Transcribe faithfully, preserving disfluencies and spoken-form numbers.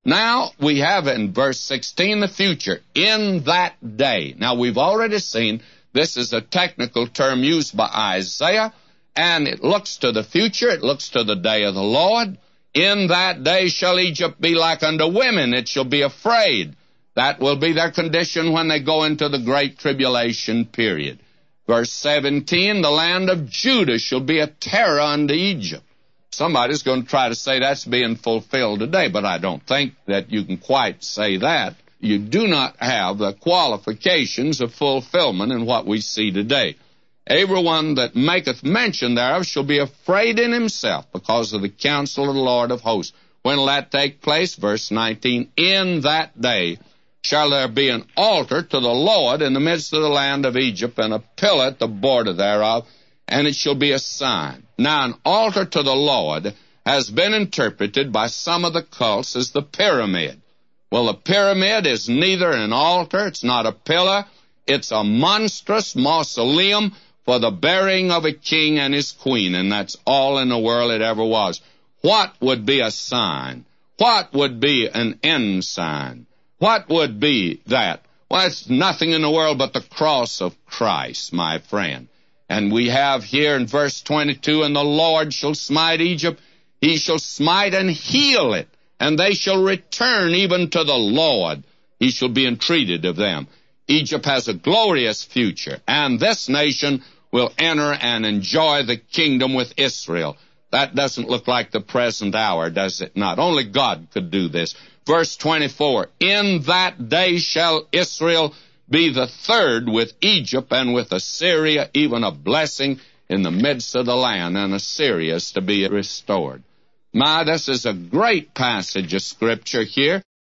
Now, we have in verse sixteen the future, in that day. Now, we've already seen this is a technical term used by Isaiah, and it looks to the future. It looks to the day of the Lord. In that day shall Egypt be like unto women. It shall be afraid. That will be their condition when they go into the great tribulation period. Verse seventeen, the land of Judah shall be a terror unto Egypt. Somebody's going to try to say that's being fulfilled today, but I don't think that you can quite say that. You do not have the qualifications of fulfillment in what we see today. Everyone that maketh mention thereof shall be afraid in himself because of the counsel of the Lord of hosts. When will that take place? Verse nineteen, in that day shall there be an altar to the Lord in the midst of the land of Egypt, and a pillar at the border thereof, and it shall be a sign. Now, an altar to the Lord has been interpreted by some of the cults as the pyramid. Well, the pyramid is neither an altar, it's not a pillar, it's a monstrous mausoleum for the burying of a king and his queen, and that's all in the world it ever was. What would be a sign? What would be an ensign? What would be that? Well, it's nothing in the world but the cross of Christ, my friend. And we have here in verse twenty-two, and the Lord shall smite Egypt, he shall smite and heal it, and they shall return even to the Lord. He shall be entreated of them. Egypt has a glorious future, and this nation will enter and enjoy the kingdom with Israel. That doesn't look like the present hour, does it not? Only God could do this. Verse twenty-four, in that day shall Israel be the third with Egypt and with Assyria, even a blessing in the midst of the land, and Assyria is to be restored. My, this is a great passage of Scripture here.